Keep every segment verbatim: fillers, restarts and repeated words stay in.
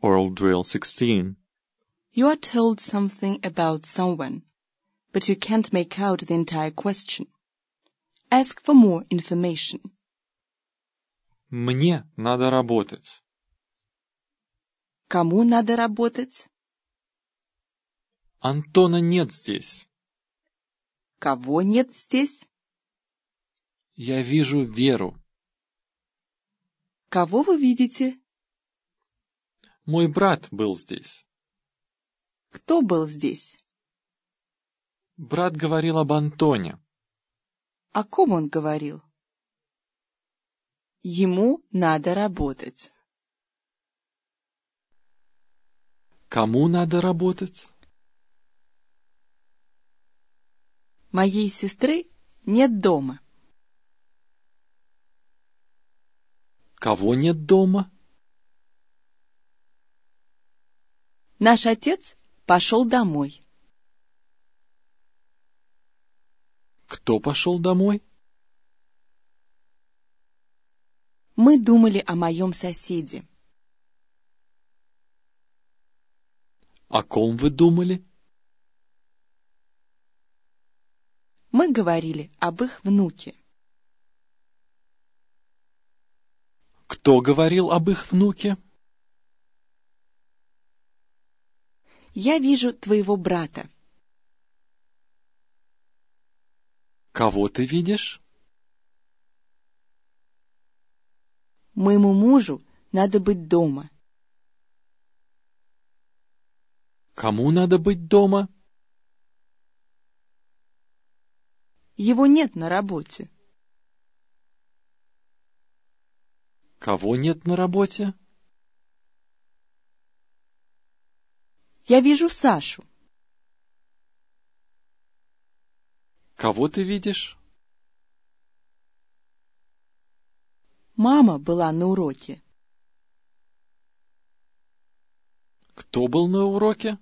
Oral Drill sixteen. You are told something about someone, but you can't make out the entire question. Ask for more information. Мне надо работать. Кому надо работать? Антона нет здесь. Кого нет здесь? Я вижу Веру. Кого вы видите? Мой брат был здесь. Кто был здесь? Брат говорил об Антоне. О ком он говорил? Ему надо работать. Кому надо работать? Моей сестры нет дома. Кого нет дома? Наш отец пошел домой. Кто пошел домой? Мы думали о моем соседе. О ком вы думали? Мы говорили об их внуке. Кто говорил об их внуке? Я вижу твоего брата. Кого ты видишь? Моему мужу надо быть дома. Кому надо быть дома? Его нет на работе. Кого нет на работе? Я вижу Сашу. Кого ты видишь? Мама была на уроке. Кто был на уроке?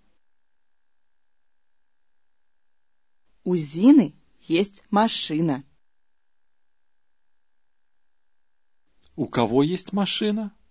У Зины есть машина. У кого есть машина?